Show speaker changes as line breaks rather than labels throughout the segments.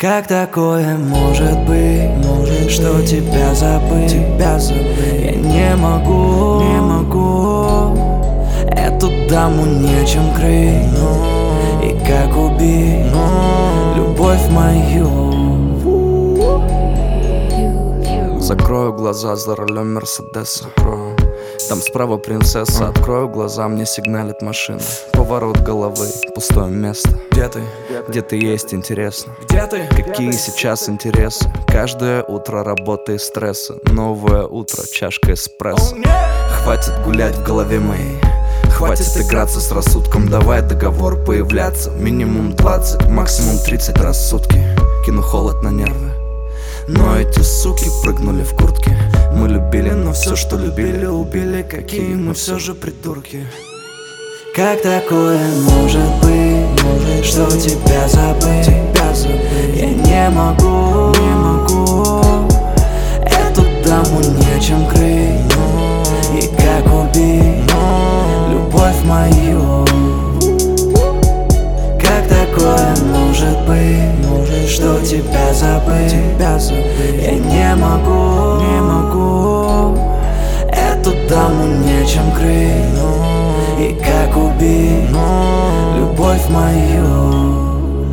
Как такое может быть, что тебя забыть, Я не могу эту даму нечем крыть. И как убить любовь мою? Закрою глаза за рулем Мерседеса, там справа принцесса. Открою глаза, мне сигналит машина. Поворот головы, пустое место. Где ты? Где ты есть, интересно? Где ты? Какие сейчас интересы? Каждое утро работа и стресса. Новое утро, чашка эспрессо. Хватит гулять в голове моей, хватит играться с рассудком. Давай договор появляться. Минимум 20, максимум 30 раз в сутки. Кину холод на нервы, но эти суки прыгнули в куртки. Мы любили, но все, что любили, убили. Какие мы все же придурки. Как такое может быть, что тебя забыть, Я не могу эту даму нечем крыть. И как убить любовь мою? Как такое может быть, что тебя забыть, Я не могу эту даму нечем крыть. И как убить любовь мою?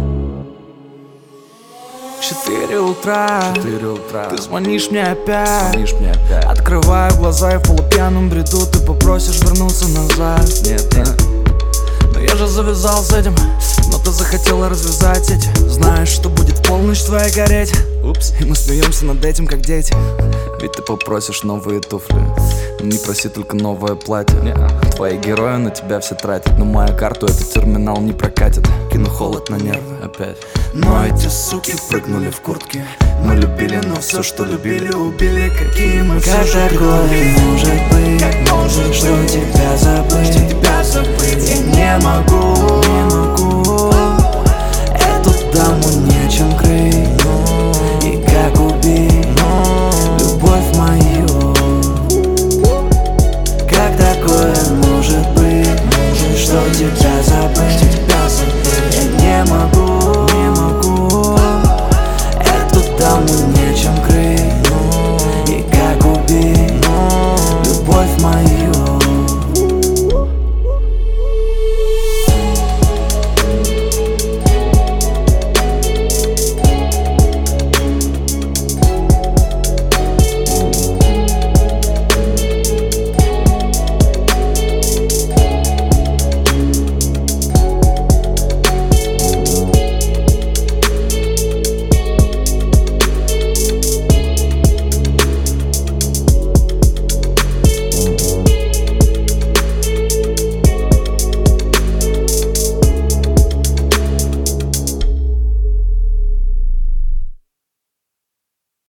4 утра, ты звонишь мне опять. Открываю глаза и в полупьяном бреду ты попросишь вернуться назад. Нет. Но я же завязал с этим, но ты захотела развязать сеть. Знаешь, что будет в полночь твоя гореть. Упс, и мы смеемся над этим, как дети. Ведь ты попросишь новые туфли, но не проси только новое платье. Твои герои на тебя все тратят, но мою карту этот терминал не прокатит. Кину холод на нервы опять. Но эти суки прыгнули в куртки. Мы любили, но все, что любили, убили. Какие мы все же придурки. Может быть, что тебя забыть, Я не могу